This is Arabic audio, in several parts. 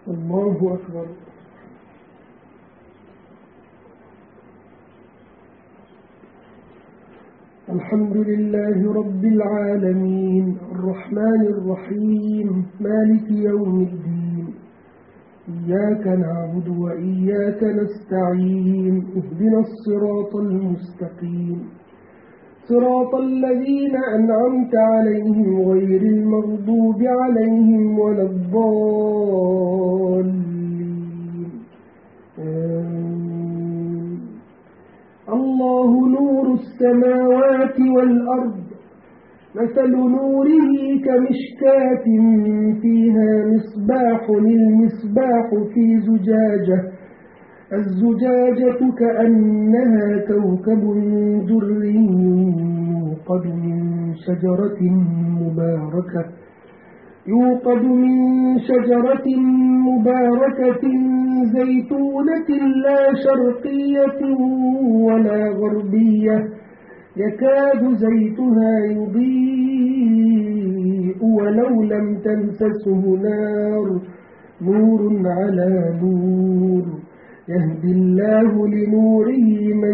الله أكبر. الحمد لله رب العالمين الرحمن الرحيم مالك يوم الدين إياك نعبد وإياك نستعين اهدنا الصراط المستقيم صراط الذين أنعمت عليهم غير المغضوب عليهم ولا الضالين الله نور السماوات والأرض مثل نوره كمشكاة فيها مصباح المصباح في زجاجة الزجاجة كأنها كوكب دري يوقد من شجرة مباركة زيتونة لا شرقية ولا غربية يكاد زيتها يضيء ولو لم تمسسه نور على نور يهدي الله لنوره من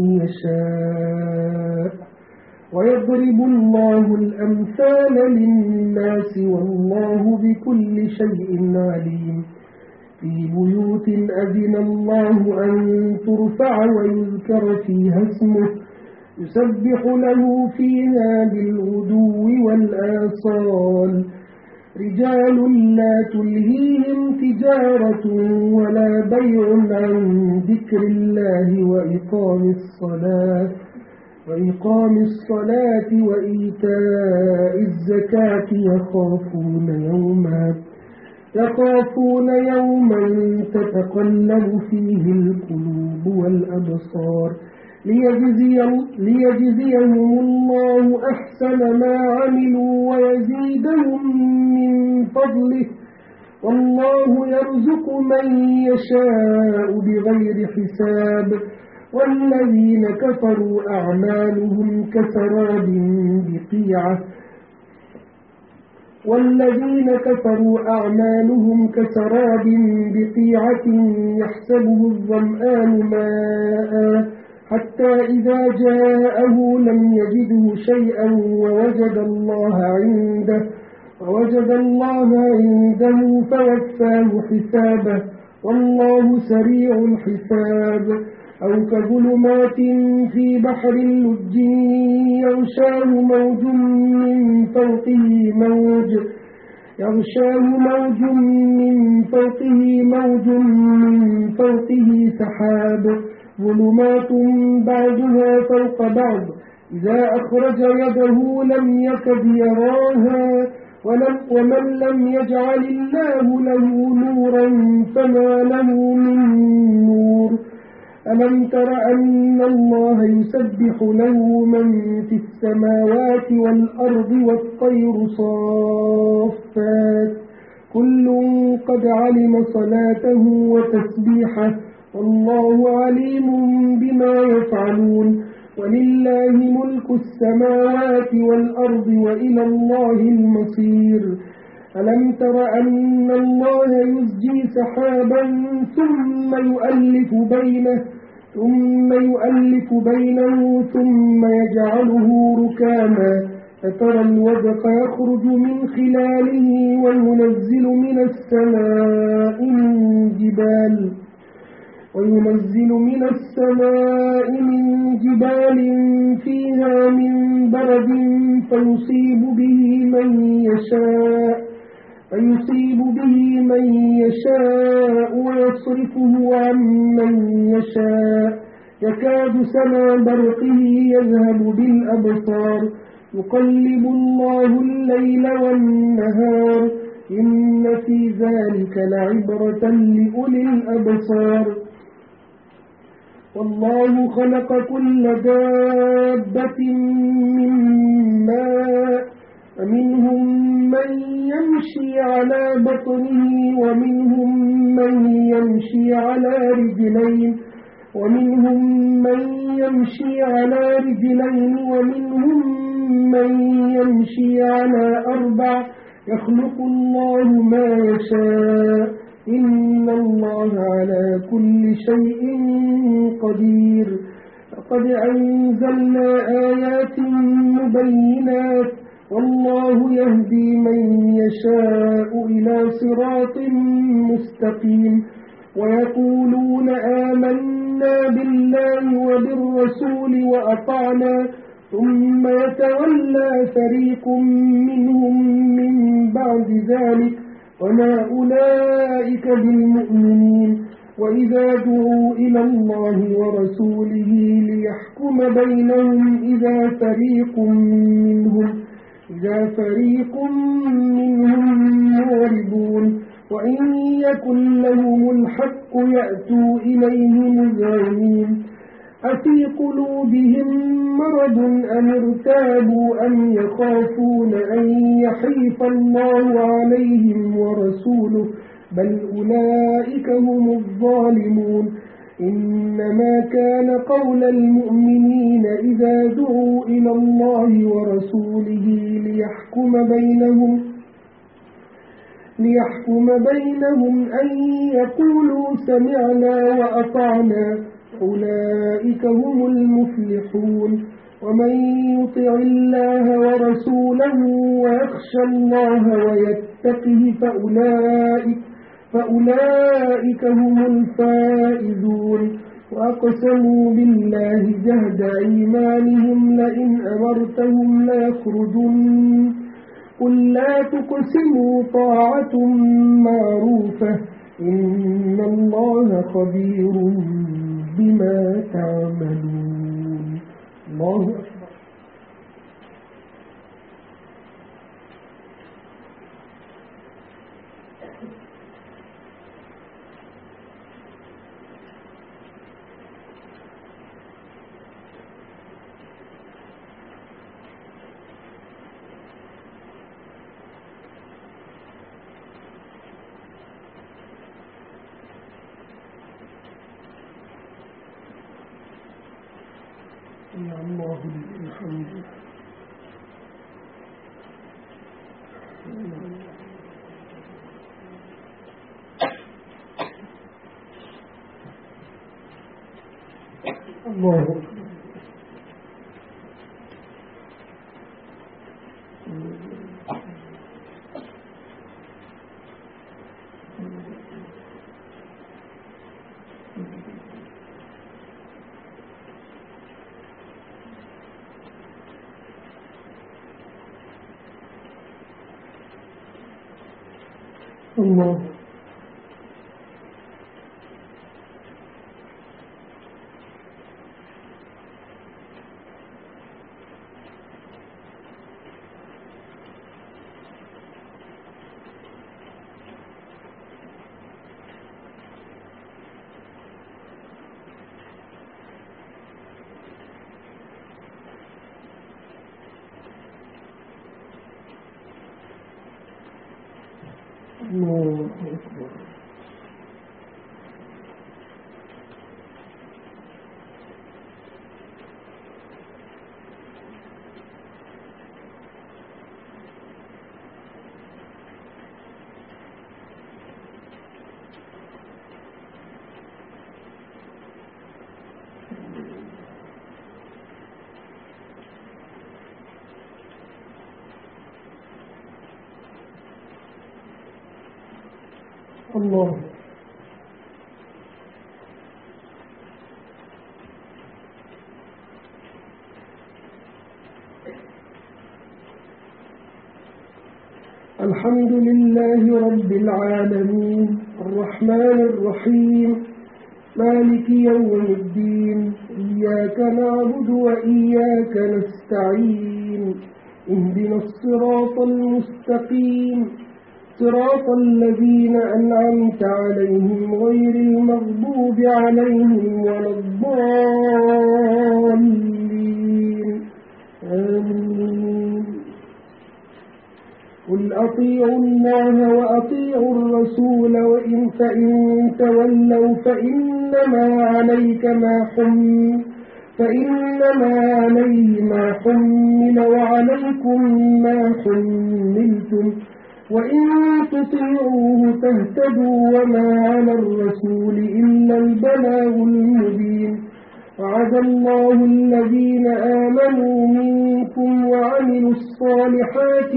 يشاء ويضرب الله الأمثال للناس والله بكل شيء عليم في بيوت أذن الله أن ترفع ويذكر فيها اسمه يسبح له فيها بالغدو والآصال رجال لا تلهيهم تجارة ولا بيع عن ذكر الله وإقام الصلاة وإيتاء الزكاة يخافون يوما تتقلب فيه القلوب والأبصار ليجزيهم الله أحسن ما عملوا ويزيدهم من فضله والله يرزق من يشاء بغير حساب والذين كفروا أعمالهم كسراب بقيعة يحسبه الظمآن ماء حتى إذا جاءه لم يجده شيئا ووجد الله عنده فوفاه حسابه والله سريع الحساب أو كظلمات في بحر لج يغشاه موج من فوقه سحاب ظلمات بعضها فوق بعض إذا أخرج يده لم يكد يراها ومن لم يجعل الله له نورا فما له من نور ألم تر أن الله يسبح له من في السماوات والأرض والطير صافات كل قد علم صلاته وتسبيحه والله عليم بما يفعلون ولله ملك السماوات والأرض وإلى الله المصير ألم تر أن الله يزجي سحابا ثم يؤلف بينه ثم يجعله ركاما فترى الودق يخرج من خلاله وينزل من السماء من جبال فيها من برد فيصيب به من يشاء ويصرفه عن من يشاء يكاد سنا برقه يذهب بالأبصار يقلب الله الليل والنهار إن في ذلك لعبرة لأولي الأبصار والله خلق كل دابة من ماء فمنهم من يمشي على بطنه ومنهم من يمشي على رجلين ومنهم من يمشي على 4 يخلق الله ما يشاء إن الله على كل شيء قدير لقد أنزلنا آيات مبينات والله يهدي من يشاء إلى صراط مستقيم ويقولون آمنا بالله وبالرسول وأطعنا ثم يتولى فريق منهم من بعد ذلك وما أولئك بالمؤمنين وإذا دعوا إلى الله ورسوله ليحكم بينهم إذا فريق منهم معرضون وإن يكن لهم الحق يأتوا إليه مذعنين أفي قلوبهم مرض أم ارتابوا أم يخافون أن يحيف الله عليهم ورسوله بل أولئك هم الظالمون إنما كان قول المؤمنين إذا دعوا إلى الله ورسوله ليحكم بينهم أن يقولوا سمعنا وأطعنا أولئك هم المفلحون ومن يطع الله ورسوله ويخشى الله ويتقه فأولئك هم الفائزون وأقسموا بالله جهد أيمانهم لئن أمرتهم ليخرجن قل لا تقسموا طاعة معروفة إن الله خبير بما تعملون الله أكبر يا الله الحمد الله الله الله أكبر الله الحمد لله رب العالمين الرحمن الرحيم مالك يوم الدين إياك نعبد وإياك نستعين اهدنا الصراط المستقيم صراط الذين أنعمت عليهم غير المغضوب عليهم ولا الضالين آمين قل أطيعوا الله وأطيعوا الرسول فإن تولوا فإنما عليه ما حمل وعليكم ما حملتم وإن تطيعوه تهتدوا وما على الرسول إلا البلاغ المبين وعد الله الذين آمنوا منكم وعملوا الصالحات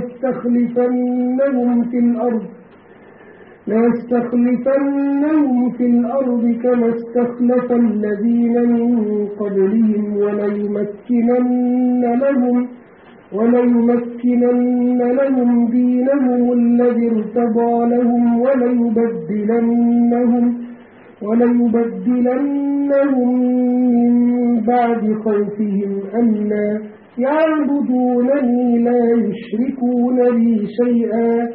ليستخلفنهم في الأرض كما استخلف الذين من قبلهم وليمكنن لهم دينهم الذي ارتضى لهم وليبدلنهم من بعد خوفهم أمنا يعبدونني لا يشركون بي شيئا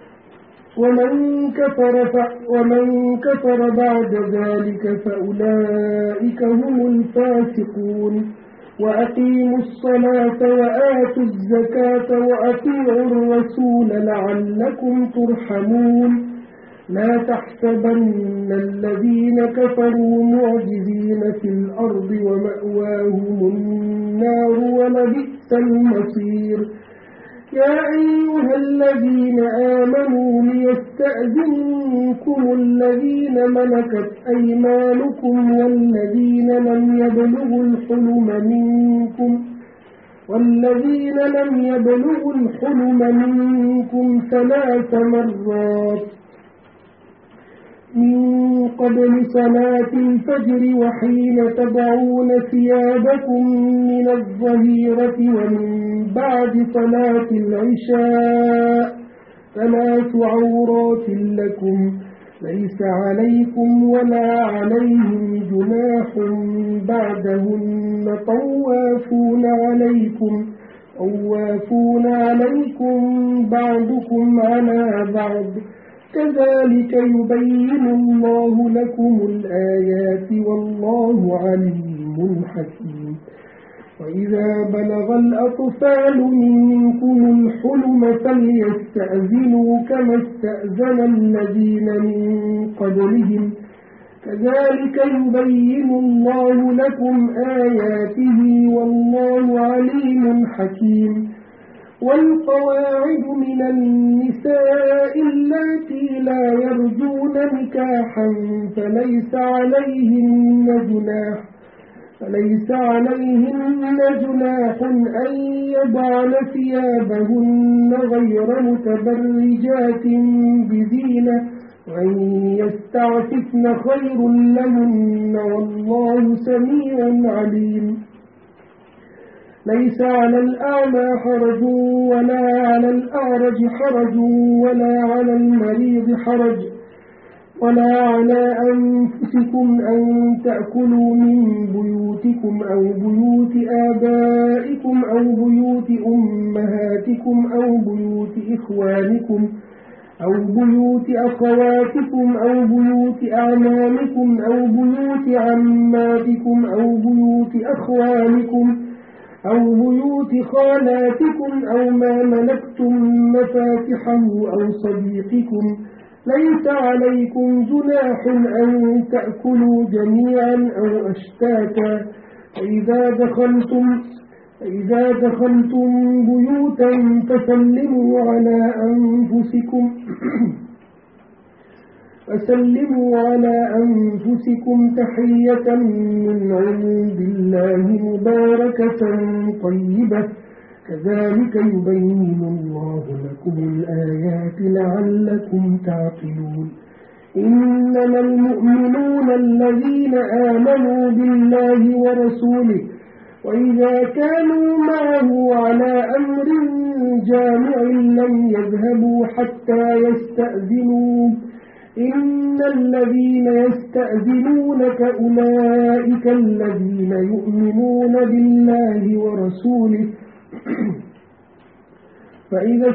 ومن كفر بعد ذلك فأولئك هم الفاسقون وأقيموا الصلاة وآتوا الزكاة وأطيعوا الرسول لعلكم ترحمون لا تحسبن الذين كفروا معجزين في الأرض ومأواهم النار ولبئس المصير يا أيها الذين آمنوا ليستأذنكم الذين ملكت أيمانكم والذين لم يبلغوا الحلم منكم 3 مرات من قبل صلاة الفجر وحين تضعون ثيابكم من الظهيرة ومن بعد صلاة العشاء 3 عورات لكم ليس عليكم ولا عليهم جناح بعدهن طوافون عليكم بعضكم على بعض كذلك يبين الله لكم الآيات والله عليم حكيم وإذا بلغ الأطفال منكم الحلم فليستأذنوا كما استأذن الذين من قبلهم كذلك يبين الله لكم آياته والله عليم حكيم والقواعد من النساء اللاتي لا يرجون نكاحا فليس عليهن جناح أن يضعن ثيابهن غير متبرجات بزينة وأن يستعففن خير لهن والله سميع عليم ليس على الأعمى حرج ولا على الأعرج حرج ولا على المريض حرج ولا على أنفسكم أن تأكلوا من بيوتكم أو بيوت آبائكم أو بيوت أمهاتكم أو بيوت إخوانكم أو بيوت أخواتكم أو بيوت أعمامكم أو بيوت عماتكم أو بيوت أخوالكم أو بيوت خالاتكم أو ما ملكتم مفاتحه أو صديقكم ليس عليكم جناح أن تأكلوا جميعا أو أشتاتا فإذا دخلتم بيوتا فسلموا على أنفسكم تحية من عند الله مباركة طيبة كذلك يبين الله لكم الآيات لعلكم تعقلون إنما المؤمنون الذين آمنوا بالله ورسوله وإذا كانوا معه على أمر جامع لم يذهبوا حتى يستأذنوه إن الذين يستأذنونك أولئك الذين يؤمنون بالله ورسوله فإذا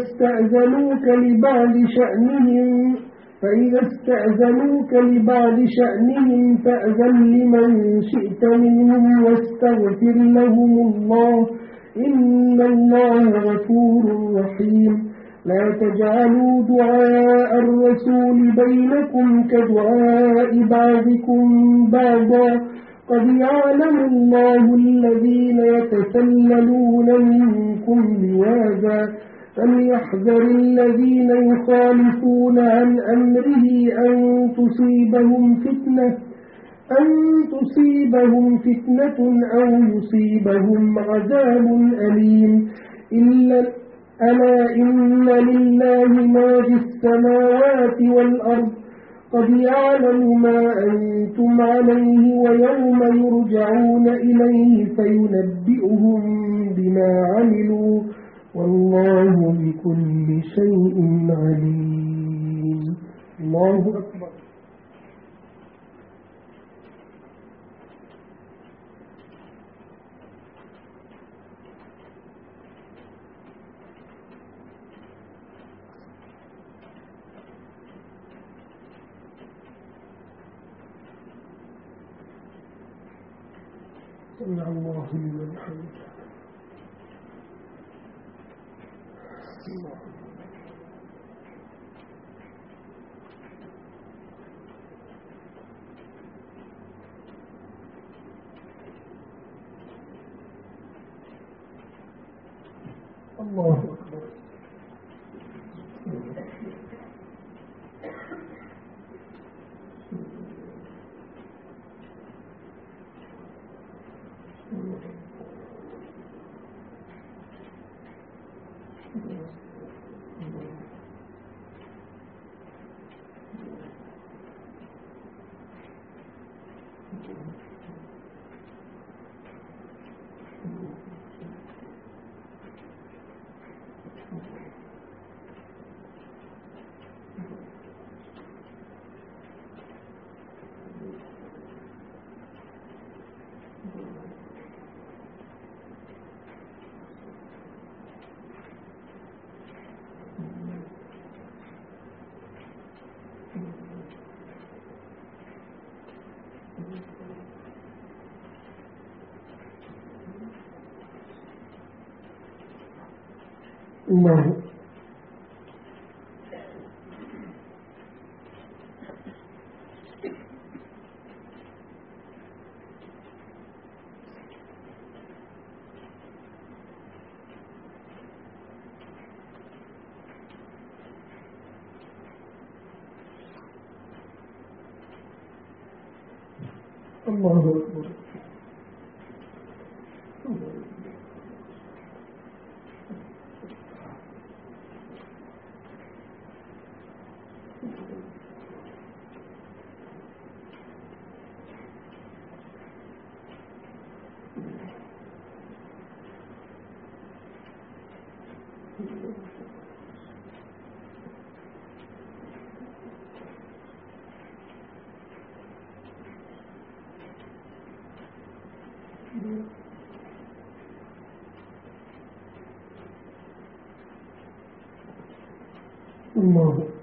استأذنوك لبعض شأنهم فأذن لمن شئت منهم واستغفر لهم الله إن الله غفور رحيم لا تجعلوا دعاء الرسول بينكم كدعاء بعضكم بعضا قد يعلم الله الذين يتسللون منكم لواذا فليحذر الذين يخالفون عن أمره أن تصيبهم فتنة أو يصيبهم عذاب أليم. ألا إن لله ما في السماوات والأرض قد يعلم ما أنتم عليه ويوم يرجعون إليه فينبئهم بما عملوا والله بكل شيء عليم. الله أكبر. سمع الله لمن حمده. الله أكبر. الله أكبر. الله